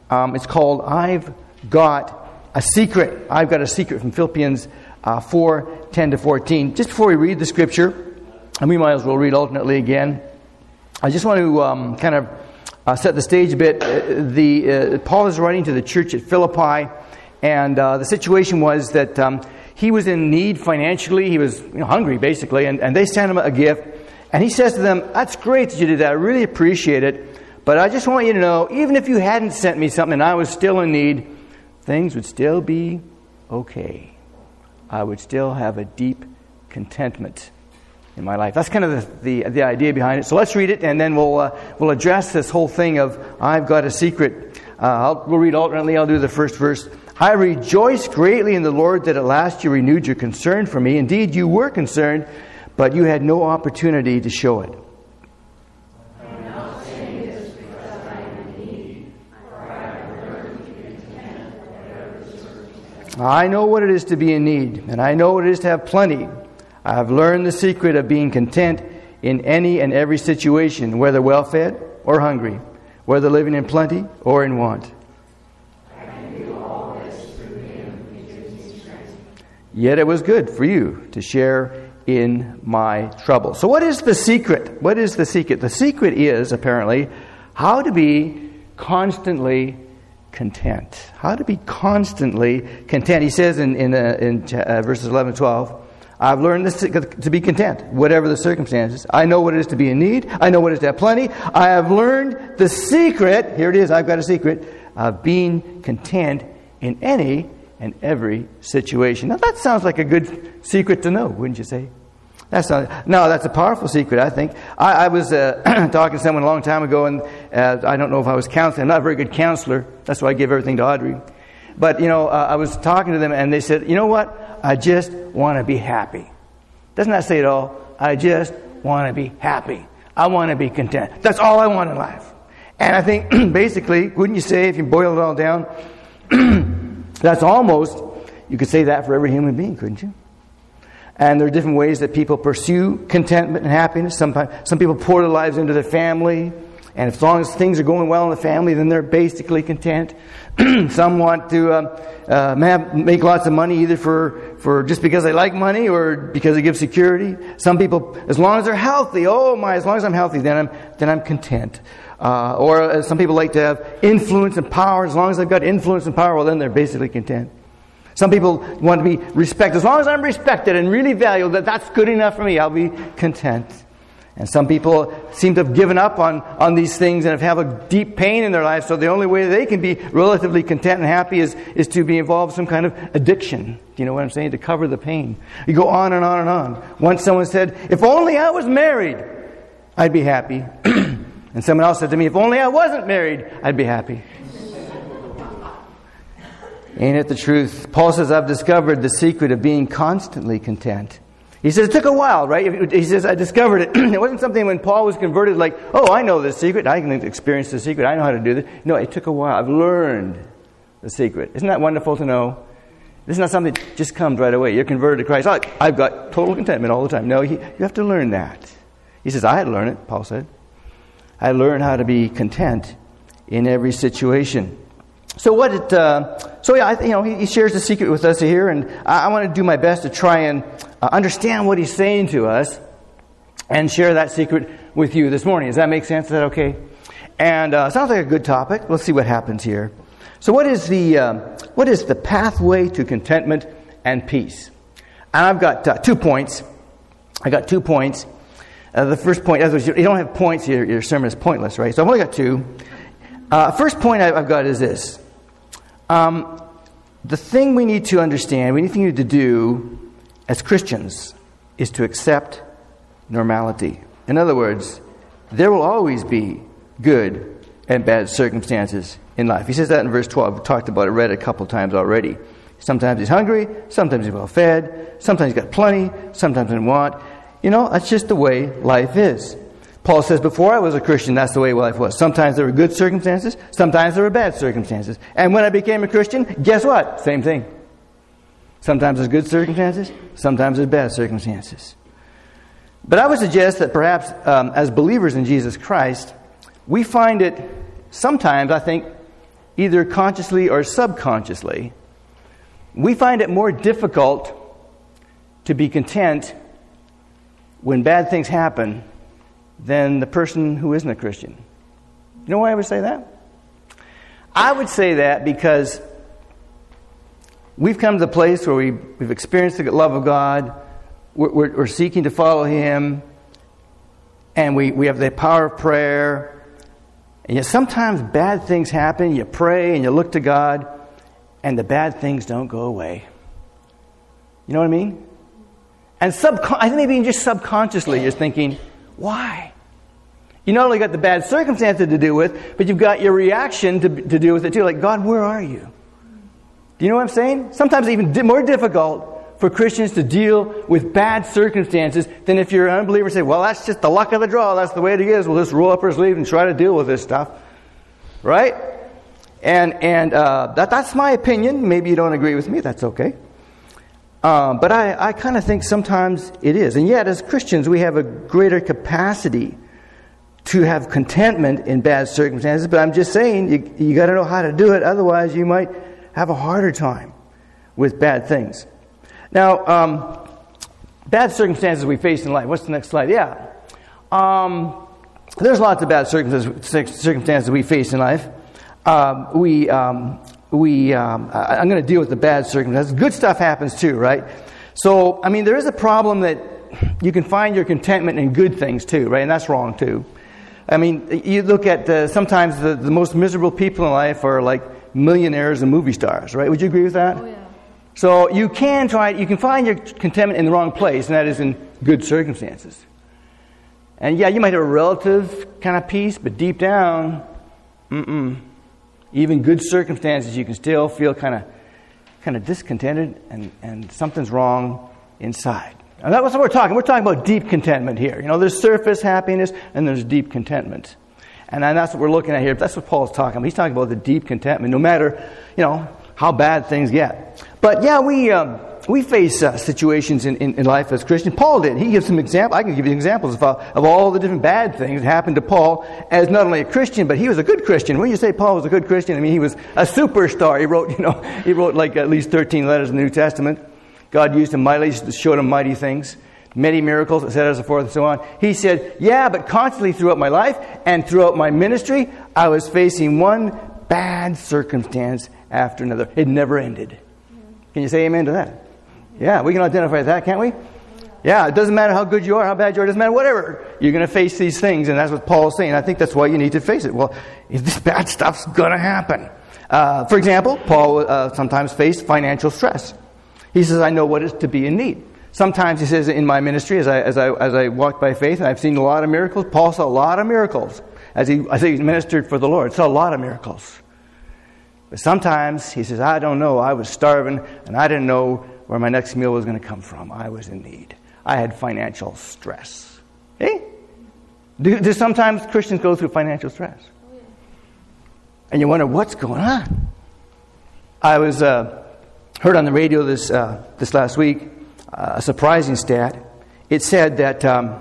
It's called I've Got a Secret. I've Got a Secret from Philippians 4:10-14. Just before we read the scripture, and we might as well read alternately again, I just want to kind of set the stage a bit. Paul is writing to the church at Philippi, and the situation was that he was in need financially. He was hungry, basically, and they sent him a gift. And he says to them, "That's great that you did that. I really appreciate it. But I just want you to know, even if you hadn't sent me something and I was still in need, things would still be okay. I would still have a deep contentment in my life." That's kind of the idea behind it. So let's read it, and then we'll address this whole thing of I've got a secret. We'll read alternately. I'll do the first verse. "I rejoice greatly in the Lord that at last you renewed your concern for me. Indeed, you were concerned, but you had no opportunity to show it." "I know what it is to be in need, and I know what it is to have plenty. I have learned the secret of being content in any and every situation, whether well-fed or hungry, whether living in plenty or in want. Yet it was good for you to share in my trouble." So what is the secret? What is the secret? The secret is, apparently, how to be constantly content. How to be constantly content. He says in verses 11 and 12, "I've learned this to be content, whatever the circumstances. I know what it is to be in need. I know what it is to have plenty. I have learned the secret," here it is, I've got a secret, "of being content in any and every situation." Now that sounds like a good secret to know, wouldn't you say? That's a powerful secret, I think. I was talking to someone a long time ago, and I don't know if I was counseling. I'm not a very good counselor. That's why I give everything to Audrey. But, I was talking to them, and they said, "You know what? I just want to be happy." Doesn't that say it all? I just want to be happy. I want to be content. That's all I want in life. And I think, basically, wouldn't you say, if you boil it all down, that's almost, you could say that for every human being, couldn't you? And there are different ways that people pursue contentment and happiness. Some people pour their lives into their family, and as long as things are going well in the family, then they're basically content. Some want to make lots of money, either for just because they like money or because it gives security. Some people, as long as they're healthy, as long as I'm healthy, then I'm content. Or some people like to have influence and power. As long as they've got influence and power, well, then they're basically content. Some people want to be respected. As long as I'm respected and really valued, that's good enough for me. I'll be content. And some people seem to have given up on these things and have a deep pain in their life. So the only way they can be relatively content and happy is to be involved in some kind of addiction. Do you know what I'm saying? To cover the pain. You go on and on and on. Once someone said, "If only I was married, I'd be happy." And someone else said to me, "If only I wasn't married, I'd be happy." Ain't it the truth? Paul says, "I've discovered the secret of being constantly content." He says, it took a while, right? He says, I discovered it. It wasn't something when Paul was converted like, "Oh, I know this secret. I can experience the secret. I know how to do this." No, it took a while. I've learned the secret. Isn't that wonderful to know? This is not something that just comes right away. You're converted to Christ. "Oh, I've got total contentment all the time." No, you have to learn that. He says, "I had to learn it," Paul said. "I learned how to be content in every situation." So he shares the secret with us here, and I want to do my best to try and understand what he's saying to us and share that secret with you this morning. Does that make sense? Is that okay? And sounds like a good topic. Let's see what happens here. So what is the pathway to contentment and peace? And I've got 2 points. I got 2 points. The first point, you don't have points, your sermon is pointless, right? So I've only got 2. First point I've got is this. The thing we need to understand, we need to do as Christians, is to accept normality. In other words, there will always be good and bad circumstances in life. He says that in verse 12. We've talked about it, read it a couple times already. Sometimes he's hungry, sometimes he's well fed, sometimes he's got plenty, sometimes in want. That's just the way life is. Paul says, before I was a Christian, that's the way life was. Sometimes there were good circumstances, sometimes there were bad circumstances. And when I became a Christian, guess what? Same thing. Sometimes there's good circumstances, sometimes there's bad circumstances. But I would suggest that perhaps as believers in Jesus Christ, we find it sometimes, I think, either consciously or subconsciously, we find it more difficult to be content when bad things happen than the person who isn't a Christian. You know why I would say that? I would say that because we've come to the place where we've experienced the love of God, we're seeking to follow Him, and we have the power of prayer. And yet sometimes bad things happen, you pray and you look to God, and the bad things don't go away. You know what I mean? And I think maybe just subconsciously you're thinking, why? You not only got the bad circumstances to deal with, but you've got your reaction to deal with it too. Like, God, where are you? Do you know what I'm saying? Sometimes it's even more difficult for Christians to deal with bad circumstances than if you're an unbeliever and say, well, that's just the luck of the draw. That's the way it is. We'll just roll up our sleeves and try to deal with this stuff. Right? And that's my opinion. Maybe you don't agree with me. That's okay. But I kind of think sometimes it is. And yet, as Christians, we have a greater capacity to have contentment in bad circumstances. But I'm just saying, you got to know how to do it. Otherwise, you might have a harder time with bad things. Now, bad circumstances we face in life. What's the next slide? Yeah. There's lots of bad circumstances we face in life. I'm going to deal with the bad circumstances. Good stuff happens too, right? So, I mean, there is a problem that you can find your contentment in good things too, right? And that's wrong too. I mean, you look at sometimes the most miserable people in life are like millionaires and movie stars, right? Would you agree with that? Oh, yeah. So you can find your contentment in the wrong place, and that is in good circumstances. And yeah, you might have a relative kind of peace, but deep down, even good circumstances, you can still feel kind of discontented, and something's wrong inside. And that's what we're talking. We're talking about deep contentment here. You know, there's surface happiness and there's deep contentment. And that's what we're looking at here. That's what Paul's talking about. He's talking about the deep contentment, no matter, how bad things get. But yeah, we face situations in life as Christians. Paul did. He gives some examples. I can give you examples of all the different bad things that happened to Paul as not only a Christian, but he was a good Christian. When you say Paul was a good Christian, I mean he was a superstar. He wrote like at least 13 letters in the New Testament. God used him mightily, showed him mighty things, many miracles, etc., so forth and so on. He said, yeah, but constantly throughout my life and throughout my ministry, I was facing one bad circumstance after another. It never ended. Can you say amen to that? Yeah, we can identify that, can't we? Yeah, it doesn't matter how good you are, how bad you are, it doesn't matter, whatever. You're going to face these things, and that's what Paul's saying. I think that's why you need to face it. Well, if this bad stuff's going to happen. For example, Paul sometimes faced financial stress. He says, I know what it is to be in need. Sometimes, he says, in my ministry, as I walked by faith, and I've seen a lot of miracles. Paul saw a lot of miracles as he ministered for the Lord. Saw a lot of miracles. But sometimes, he says, I don't know. I was starving, and I didn't know where my next meal was going to come from. I was in need. I had financial stress. Hey? Do sometimes Christians go through financial stress? And you wonder, what's going on? I was heard on the radio this last week a surprising stat. It said that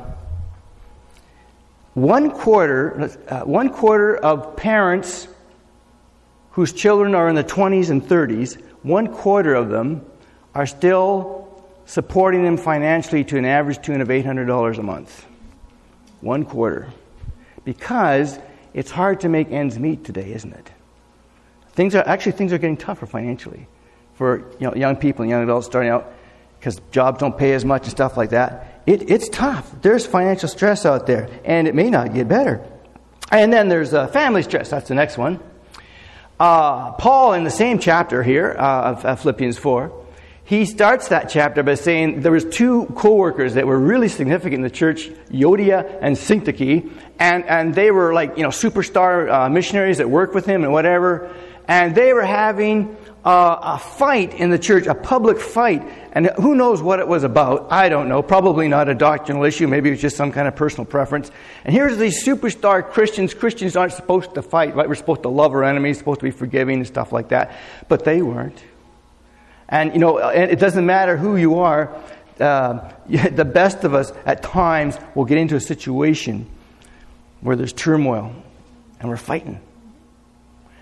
one quarter of parents whose children are in the 20s and 30s, 1/4 of them are still supporting them financially to an average tune of $800 a month. 1/4. Because it's hard to make ends meet today, isn't it? Things are getting tougher financially for young people and young adults starting out because jobs don't pay as much and stuff like that. It's tough. There's financial stress out there, and it may not get better. And then there's family stress. That's the next one. Paul, in the same chapter here of Philippians 4, he starts that chapter by saying there was 2 co-workers that were really significant in the church, Euodia and Syntyche, and they were like superstar missionaries that worked with him and whatever, and they were having a fight in the church, a public fight, and who knows what it was about? I don't know. Probably not a doctrinal issue. Maybe it was just some kind of personal preference. And here's these superstar Christians. Christians aren't supposed to fight, right? We're supposed to love our enemies, supposed to be forgiving and stuff like that, but they weren't. And and it doesn't matter who you are. The best of us at times will get into a situation where there's turmoil and we're fighting.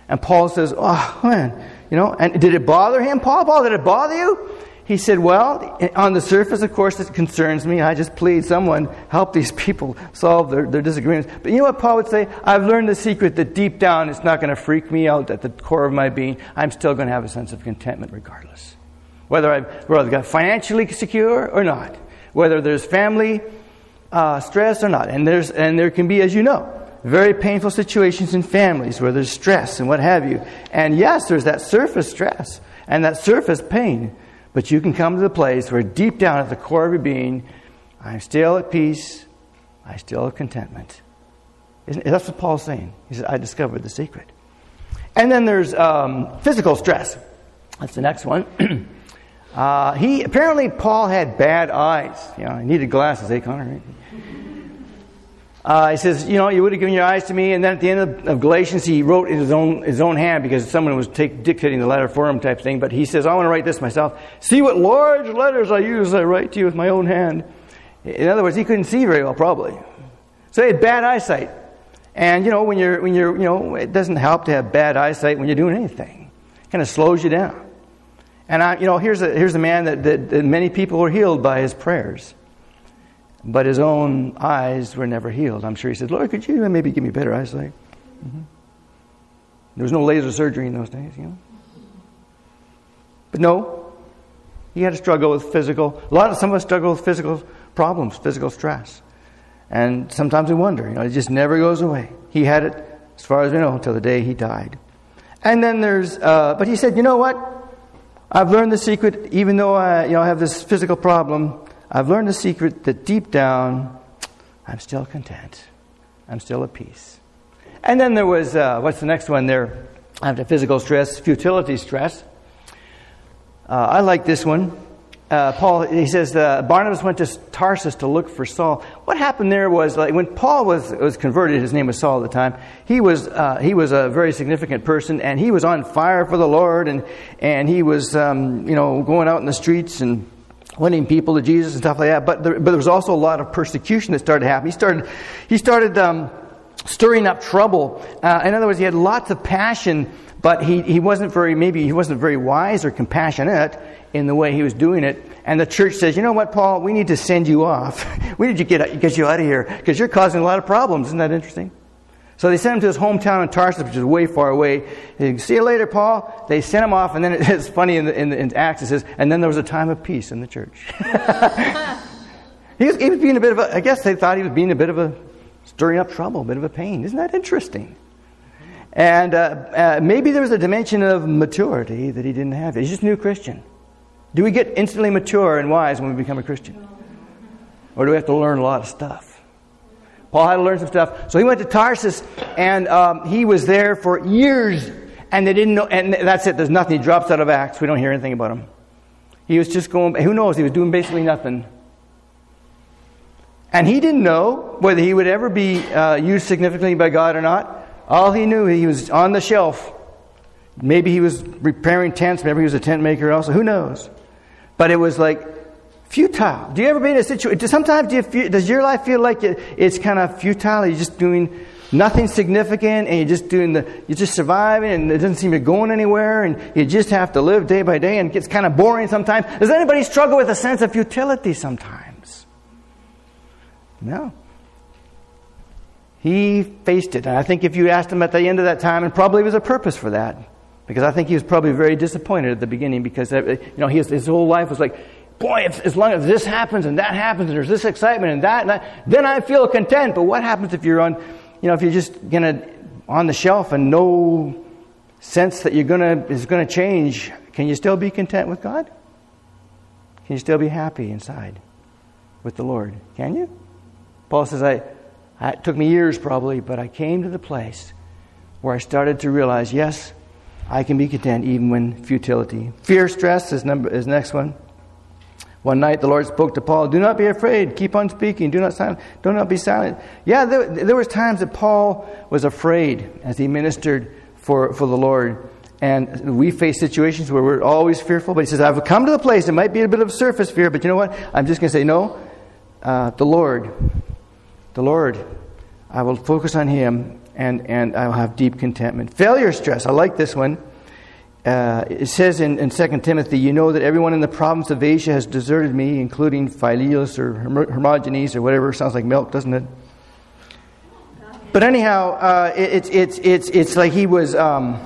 And Paul says, oh, man, and did it bother him, Paul? Paul, did it bother you? He said, well, on the surface, of course, it concerns me. I just plead someone help these people solve their disagreements. But you know what Paul would say? I've learned the secret that deep down it's not going to freak me out at the core of my being. I'm still going to have a sense of contentment regardless. Whether I've got financially secure or not. Whether there's family stress or not. And there can be, as you know, very painful situations in families where there's stress and what have you. And yes, there's that surface stress and that surface pain. But you can come to the place where deep down at the core of your being, I'm still at peace. I still have contentment. That's what Paul's saying. He says, I discovered the secret. And then there's physical stress. That's the next one. Apparently Paul had bad eyes. He needed glasses, Connor? Right? He says, you would have given your eyes to me. And then at the end of Galatians, he wrote in his own hand because someone was dictating the letter for him type thing. But he says, I want to write this myself. See what large letters I use. I write to you with my own hand. In other words, he couldn't see very well, probably. So he had bad eyesight. And, when you're, it doesn't help to have bad eyesight when you're doing anything. It kind of slows you down. And, here's a man that many people were healed by his prayers. But his own eyes were never healed. I'm sure he said, Lord, could you maybe give me better eyesight? Mm-hmm. There was no laser surgery in those days, But no, he had to struggle with some of us struggle with physical problems, physical stress. And sometimes we wonder, it just never goes away. He had it, as far as we know, until the day he died. And then but he said, you know what? I've learned the secret, even though I have this physical problem. I've learned the secret that deep down, I'm still content. I'm still at peace. And then there was, what's the next one there? After physical stress, futility stress. I like this one. Paul, he says, Barnabas went to Tarsus to look for Saul. What happened there was, when Paul was converted, his name was Saul at the time, he was a very significant person, and he was on fire for the Lord, and he was, going out in the streets and winning people to Jesus and stuff like that. But there was also a lot of persecution that started to happen. He started stirring up trouble. In other words, he had lots of passion, but he wasn't very wise or compassionate in the way he was doing it. And the church says, you know what, Paul, we need to send you off. We need to get you out of here because you're causing a lot of problems. Isn't that interesting? So they sent him to his hometown in Tarsus, which is way far away. See you later, Paul. They sent him off, and then it's funny in Acts it says, and then there was a time of peace in the church. He was being a bit of I guess they thought he was being a bit of a stirring up trouble, a bit of a pain. Isn't that interesting? And maybe there was a dimension of maturity that he didn't have. He's just a new Christian. Do we get instantly mature and wise when we become a Christian? Or do we have to learn a lot of stuff? Paul had to learn some stuff. So he went to Tarsus, and he was there for years, and they didn't know, and that's it. There's nothing. He drops out of Acts. We don't hear anything about him. He was just going, who knows? He was doing basically nothing. And he didn't know whether he would ever be used significantly by God or not. All he knew, he was on the shelf. Maybe he was repairing tents. Maybe he was a tent maker also. Who knows? But it was like futile. Do you ever be in a situation? Sometimes does your life feel like it's kind of futile? You're just doing nothing significant, and you're just surviving, and it doesn't seem to be going anywhere, and you just have to live day by day, and it gets kind of boring sometimes. Does anybody struggle with a sense of futility sometimes? No. He faced it, and I think if you asked him at the end of that time, and probably was a purpose for that, because I think he was probably very disappointed at the beginning, because his whole life was like, boy, as long as this happens and that happens and there's this excitement and that, then I feel content. But what happens if you're if you're just on the shelf and no sense that is gonna change? Can you still be content with God? Can you still be happy inside with the Lord? Can you? Paul says, it took me years probably, but I came to the place where I started to realize, yes, I can be content even when futility. Fear, stress is next one. One night the Lord spoke to Paul, do not be afraid, keep on speaking, do not be silent. Yeah, there was times that Paul was afraid as he ministered for the Lord. And we face situations where we're always fearful, but he says, I've come to the place, it might be a bit of surface fear, but you know what? I'm just going to say, no, the Lord, I will focus on Him, and I'll have deep contentment. Failure stress. I like this one. It says in 2 Timothy, you know that everyone in the province of Asia has deserted me, including Phileus or Hermogenes or whatever. Sounds like milk, doesn't it? But anyhow, it's like he was.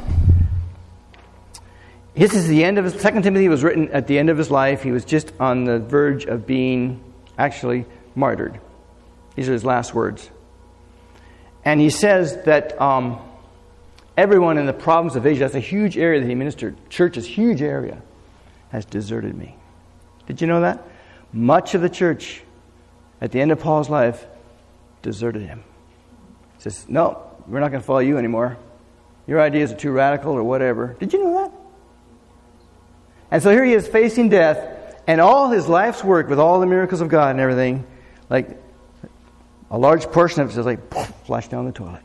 This is the end of his. 2 Timothy was written at the end of his life. He was just on the verge of being actually martyred. These are his last words. And he says that everyone in the province of Asia, that's a huge area that he ministered, church's huge area, has deserted me. Did you know that? Much of the church at the end of Paul's life deserted him. He says, no, we're not going to follow you anymore. Your ideas are too radical or whatever. Did you know that? And so here he is facing death, and all his life's work with all the miracles of God and everything, like a large portion of it is like flushed down the toilet.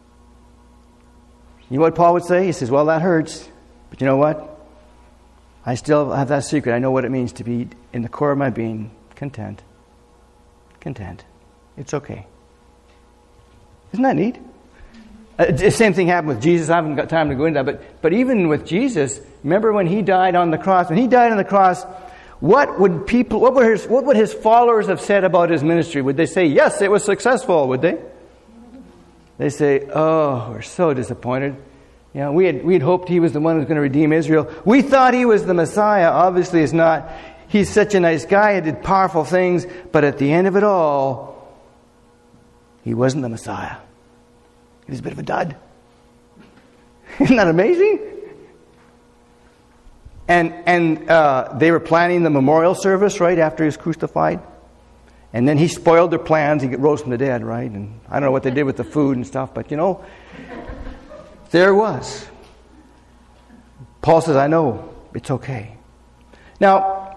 You know what Paul would say? He says, well, that hurts, but you know what? I still have that secret. I know what it means to be, in the core of my being, content. Content. It's okay. Isn't that neat? The same thing happened with Jesus. I haven't got time to go into that, but even with Jesus, remember when he died on the cross? When he died on the cross, what would his followers have said about his ministry? Would they say, yes, it was successful, would they? They say, oh, we're so disappointed. You know, we had hoped he was the one who was going to redeem Israel. We thought he was the Messiah. Obviously he's not. He's such a nice guy. He did powerful things. But at the end of it all, he wasn't the Messiah. He was a bit of a dud. Isn't that amazing? And they were planning the memorial service right after he was crucified. And then he spoiled their plans. He rose from the dead, right? And I don't know what they did with the food and stuff, but you know, there it was. Paul says, I know, it's okay. Now,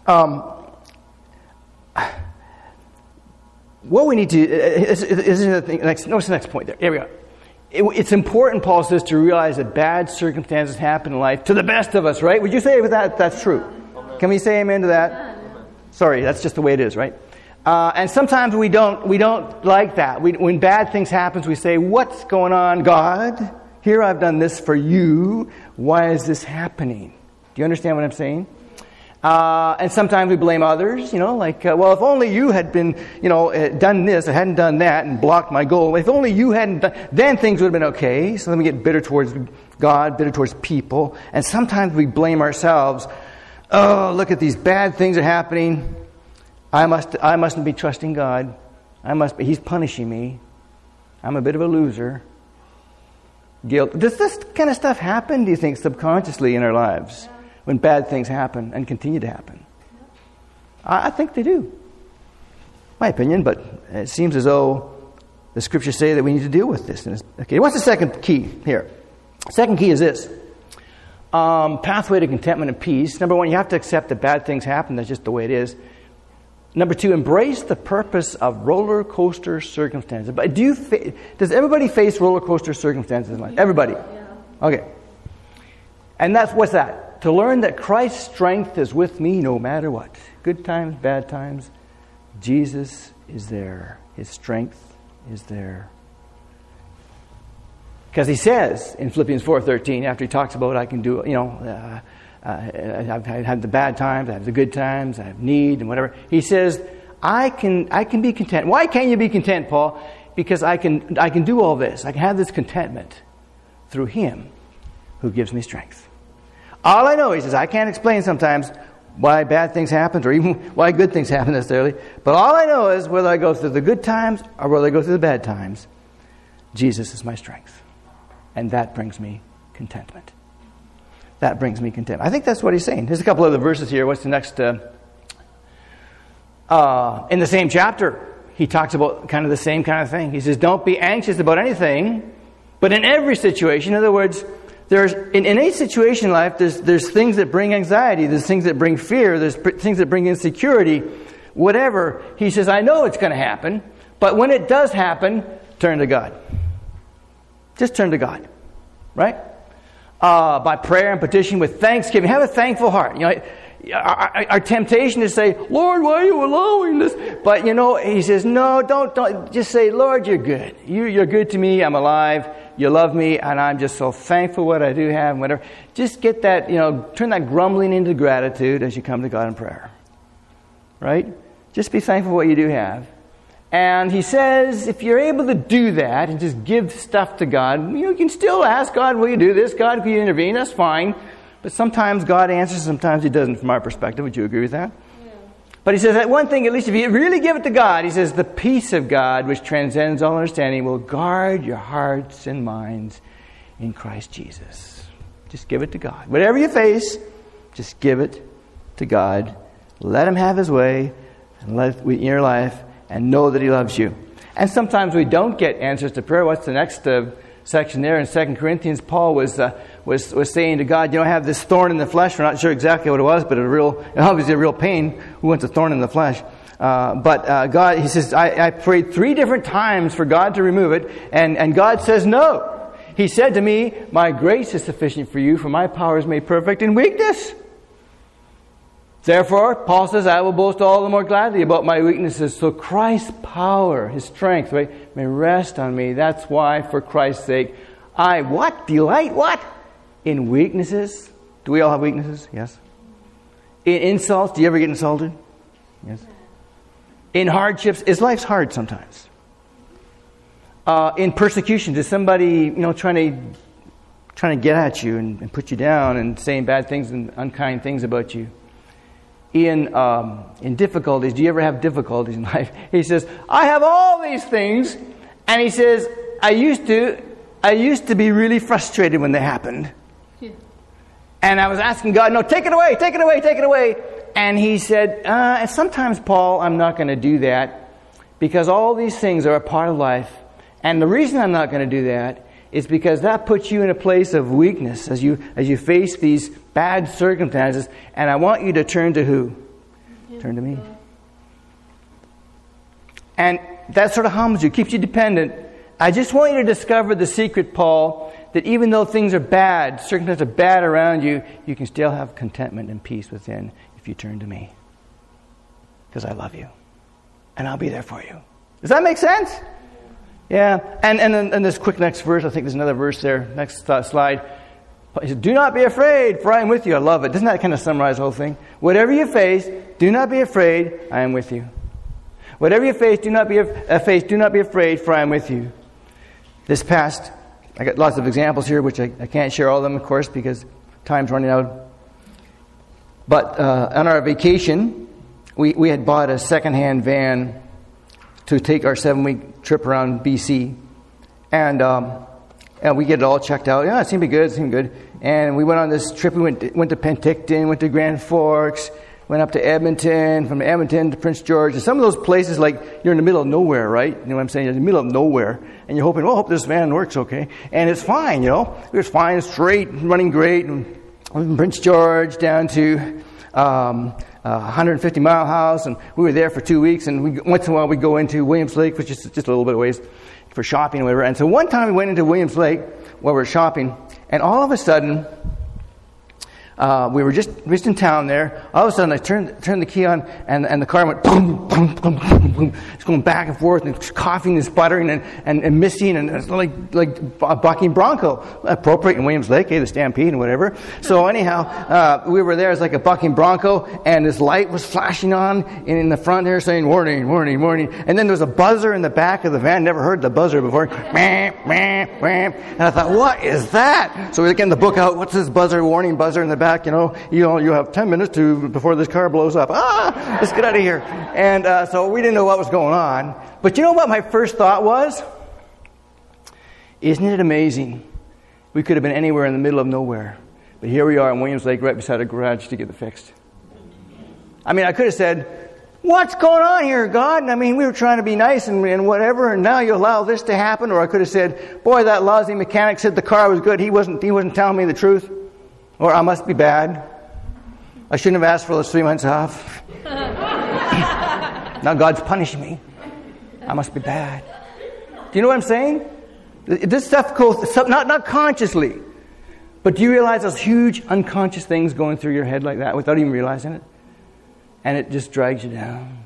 what we need to, notice the next point there. Here we go. It's important, Paul says, to realize that bad circumstances happen in life to the best of us, right? Would you say that that's true? Can we say amen to that? Sorry, that's just the way it is, right? And sometimes we don't like that. When bad things happen, we say, what's going on, God? Here I've done this for you. Why is this happening? Do you understand what I'm saying? And sometimes we blame others, like, well, if only you had been, done this, I hadn't done that, and blocked my goal. If only you hadn't done, then things would have been okay. So then we get bitter towards God, bitter towards people. And sometimes we blame ourselves. Oh, look at these bad things are happening. I mustn't be trusting God. He's punishing me. I'm a bit of a loser. Guilt. Does this kind of stuff happen, do you think, subconsciously in our lives? When bad things happen and continue to happen? I think they do. My opinion, but it seems as though the scriptures say that we need to deal with this. Okay, what's the second key here? Second key is this. Pathway to contentment and peace. Number one, you have to accept that bad things happen. That's just the way it is. Number two, embrace the purpose of roller coaster circumstances. But does everybody face roller coaster circumstances in life? Everybody? Yeah. Okay. And what's that? To learn that Christ's strength is with me no matter what. Good times, bad times. Jesus is there. His strength is there. Because he says in Philippians 4:13, after he talks about I can do, I've had the bad times, I have the good times, I have need and whatever. He says, I can be content. Why can't you be content, Paul? Because I can do all this. I can have this contentment through him who gives me strength. All I know, he says, I can't explain sometimes why bad things happen or even why good things happen necessarily. But all I know is whether I go through the good times or whether I go through the bad times, Jesus is my strength. And that brings me contentment. That brings me contentment. I think that's what he's saying. There's a couple other verses here. What's the next? In the same chapter, he talks about kind of the same kind of thing. He says, don't be anxious about anything, but in every situation, in other words, there's in any situation in life, there's things that bring anxiety, there's things that bring fear, there's things that bring insecurity, whatever. He says, I know it's going to happen, but when it does happen, turn to God. Just turn to God, right? By prayer and petition with thanksgiving. Have a thankful heart. our temptation is to say, Lord, why are you allowing this? But he says, no, don't. Just say, Lord, you're good. You're good to me. I'm alive. You love me, and I'm just so thankful for what I do have and whatever. Just get that, turn that grumbling into gratitude as you come to God in prayer. Right? Just be thankful for what you do have. And he says, if you're able to do that and just give stuff to God, you can still ask God, will you do this? God, will you intervene? That's fine. But sometimes God answers, sometimes he doesn't from our perspective. Would you agree with that? Yeah. But he says that one thing, at least if you really give it to God, he says, the peace of God, which transcends all understanding, will guard your hearts and minds in Christ Jesus. Just give it to God. Whatever you face, just give it to God. Let him have his way and let it in your life. And know that he loves you. And sometimes we don't get answers to prayer. What's the next section there in 2 Corinthians? Paul was saying to God, I have this thorn in the flesh. We're not sure exactly what it was, but obviously a real pain. Who wants a thorn in the flesh? But God, he says, I prayed 3 different times for God to remove it. And God says no. He said to me, my grace is sufficient for you, for my power is made perfect in weakness. Therefore, Paul says, I will boast all the more gladly about my weaknesses, so Christ's power, his strength, right, may rest on me. That's why, for Christ's sake, I delight in weaknesses. Do we all have weaknesses? Yes. In insults, do you ever get insulted? Yes. In hardships, is life's hard sometimes? In persecution, is somebody trying to get at you and put you down and saying bad things and unkind things about you? In difficulties, do you ever have difficulties in life? He says, I have all these things, and he says, I used to be really frustrated when they happened. Yeah. And I was asking God, no, take it away. And he said, and sometimes, Paul, I'm not going to do that because all these things are a part of life. And the reason I'm not going to do that is because that puts you in a place of weakness as you face these bad circumstances. And I want you to turn to who? Turn to me. And that sort of humbles you, keeps you dependent. I just want you to discover the secret, Paul, that even though things are bad, circumstances are bad around you, you can still have contentment and peace within if you turn to me. Because I love you. And I'll be there for you. Does that make sense? Yeah. And this quick next verse, I think there's another verse there. Next slide. He says, do not be afraid, for I am with you. I love it. Doesn't that kind of summarize the whole thing? Whatever you face, do not be afraid, I am with you. Whatever you face, do not be afraid, for I am with you. This past, I got lots of examples here, which I can't share all of them, of course, because time's running out. But on our vacation, we had bought a second-hand van to take our 7-week trip around BC. And we get it all checked out. Yeah, it seemed to be good. And we went on this trip. We went to Penticton, went to Grand Forks, went up to Edmonton, from Edmonton to Prince George. And some of those places, like, you're in the middle of nowhere, right? You know what I'm saying? You're in the middle of nowhere. And you're hoping, I hope this van works okay. And it's fine, It was fine, straight, running great. And from Prince George down to 150 Mile House. And we were there for 2 weeks. And once in a while we go into Williams Lake, which is just a little bit of ways for shopping or whatever. And so one time we went into Williams Lake while we were shopping, and all of a sudden, we were just in town there. All of a sudden, I turned the key on, and the car went boom, boom, boom, boom, boom. It's going back and forth, and it's coughing and sputtering and missing, and it's like a bucking bronco. Appropriate in Williams Lake, the stampede and whatever. So anyhow, we were there as like a bucking bronco, and this light was flashing on in the front there saying, warning, warning, warning. And then there was a buzzer in the back of the van. Never heard the buzzer before. And I thought, what is that? So we're getting the book out. What's this buzzer, warning buzzer in the back? You have 10 minutes before this car blows up. Let's get out of here. And so we didn't know what was going on. But you know what my first thought was? Isn't it amazing? We could have been anywhere in the middle of nowhere. But here we are in Williams Lake, right beside a garage to get it fixed. I mean, I could have said, what's going on here, God? I mean, we were trying to be nice and whatever, and now you allow this to happen. Or I could have said, boy, that lousy mechanic said the car was good. He wasn't telling me the truth. Or I must be bad. I shouldn't have asked for those 3 months off. Now God's punishing me. I must be bad. Do you know what I'm saying? This stuff goes, not consciously, But do you realize those huge unconscious things going through your head like that without even realizing it? And it just drags you down.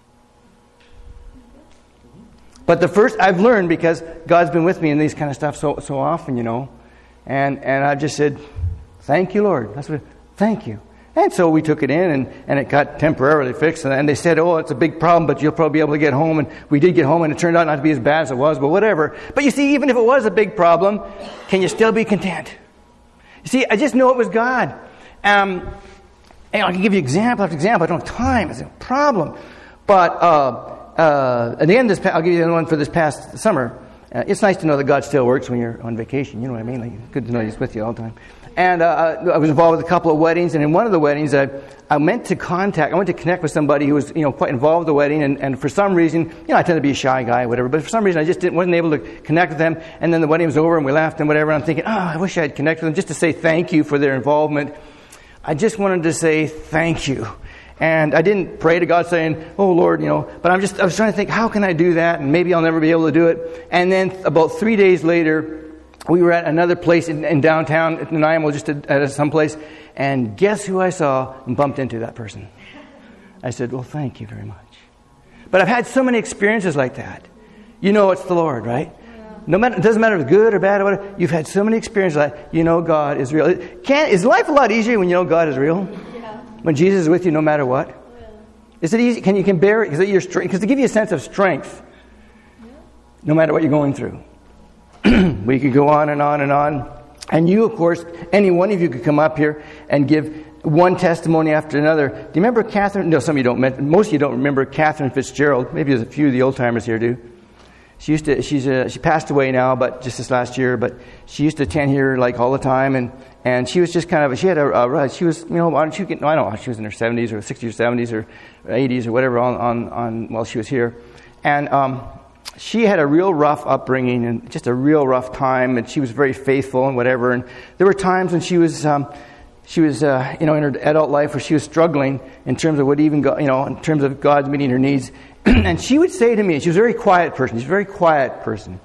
But the first, I've learned, because God's been with me in these kind of stuff so often, and I've just said, thank you, Lord. Thank you. And so we took it in, and it got temporarily fixed. And they said, oh, it's a big problem, but you'll probably be able to get home. And we did get home, and it turned out not to be as bad as it was, but whatever. But you see, even if it was a big problem, can you still be content? You see, I just know it was God. And I can give you example after example. I don't have time. It's a problem. But at the end of this, I'll give you the one for this past summer. It's nice to know that God still works when you're on vacation. You know what I mean? Like, good to know He's with you all the time. And I was involved with a couple of weddings, and in one of the weddings, I went to connect with somebody who was, quite involved with the wedding, and for some reason, I tend to be a shy guy, whatever, but for some reason I just wasn't able to connect with them, and then the wedding was over, and we left, and whatever, and I'm thinking, I wish I had connected with them just to say thank you for their involvement. I just wanted to say thank you. And I didn't pray to God saying, oh, Lord, but I was trying to think, how can I do that? And maybe I'll never be able to do it. And then about 3 days later, we were at another place in downtown, at Nanaimo, just at some place. And guess who I saw and bumped into? That person. I said, well, thank you very much. But I've had so many experiences like that. It's the Lord, right? Yeah. It doesn't matter if it's good or bad or whatever. You've had so many experiences like, God is real. Is life a lot easier when you know God is real? Yeah. When Jesus is with you no matter what? Yeah. Is it easy? Can you bear it? Is it your strength? Because to give you a sense of strength, no matter what you're going through. We could go on and on and on. And you, of course, any one of you could come up here and give one testimony after another. Do you remember Catherine? No, some of you don't. Most of you don't remember Catherine Fitzgerald. Maybe there's a few of the old timers here do. She passed away now, but just this last year. But she used to attend here like all the time, and she was just kind of. She had she was she was in her 70s or 60s or 70s or 80s or whatever on while she was here, and. She had a real rough upbringing and just a real rough time, and she was very faithful and whatever. And there were times when she was in her adult life where she was struggling in terms of in terms of God meeting her needs. And she would say to me, she was a very quiet person. She's a very quiet person.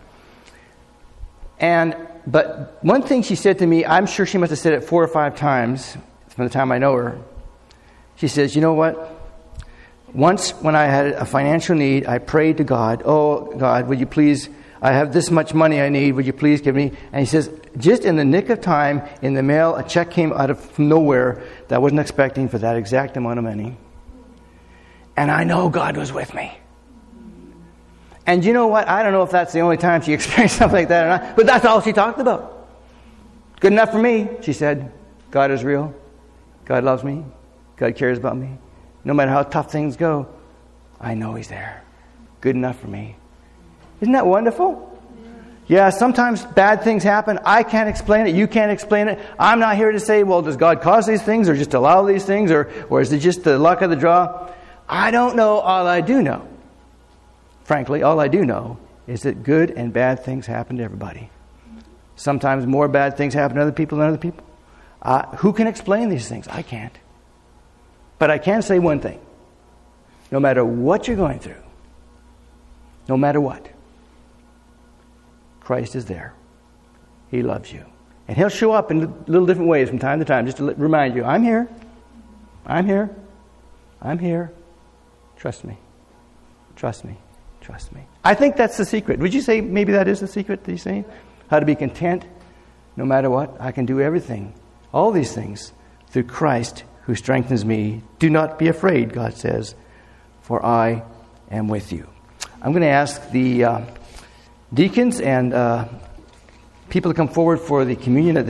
But one thing she said to me, I'm sure she must have said it 4 or 5 times from the time I know her. She says, you know what? Once when I had a financial need, I prayed to God, oh, God, would you please, I have this much money I need, would you please give me? And He says, just in the nick of time, in the mail, a check came from nowhere that I wasn't expecting for that exact amount of money. And I know God was with me. And you know what? I don't know if that's the only time she experienced something like that or not, but that's all she talked about. Good enough for me, she said. God is real. God loves me. God cares about me. No matter how tough things go, I know He's there. Good enough for me. Isn't that wonderful? Yeah, sometimes bad things happen. I can't explain it. You can't explain it. I'm not here to say, well, does God cause these things or just allow these things or is it just the luck of the draw? I don't know. All I do know, frankly, all I do know is that good and bad things happen to everybody. Sometimes more bad things happen to other people than other people. Who can explain these things? I can't. But I can say one thing. No matter what you're going through, no matter what, Christ is there. He loves you. And He'll show up in little different ways from time to time, just to remind you, I'm here. I'm here. I'm here. Trust me. Trust me. Trust me. I think that's the secret. Would you say maybe that is the secret that He's saying? How to be content no matter what. I can do everything. All these things through Christ who strengthens me. Do not be afraid, God says, for I am with you. I'm going to ask the deacons and people to come forward for the communion at